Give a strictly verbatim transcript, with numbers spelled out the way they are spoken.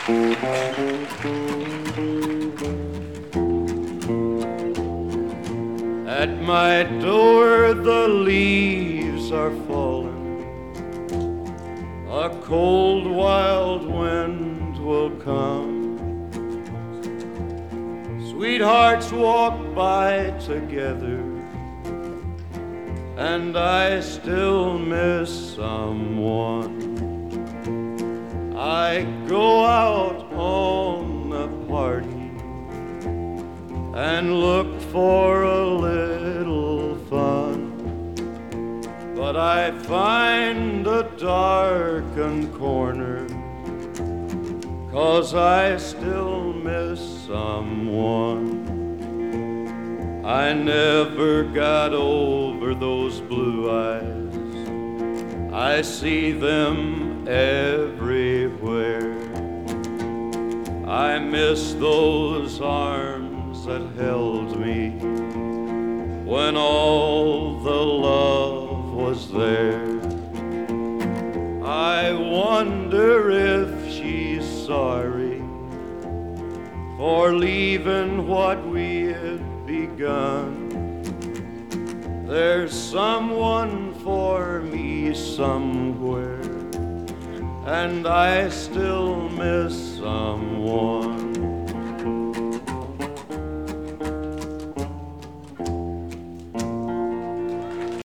At my door the leaves are falling, a cold wild wind will come. Sweethearts walk by together, and I still miss someone. I go out on a party and look for a little fun, but I find a darkened corner, 'cause I still miss someone. I never got over those blue eyes, I see them everywhere. I miss those arms that held me when all the love was there. I wonder if she's sorry for leaving what we had begun. There's someone for me somewhere, and I still miss someone.